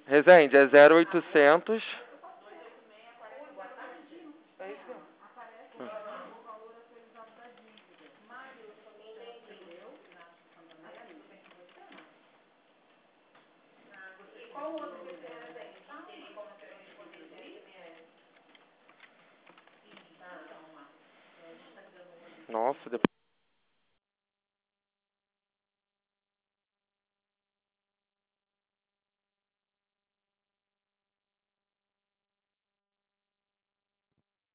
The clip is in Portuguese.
Resende, é 0800. É isso mesmo. Nossa, depois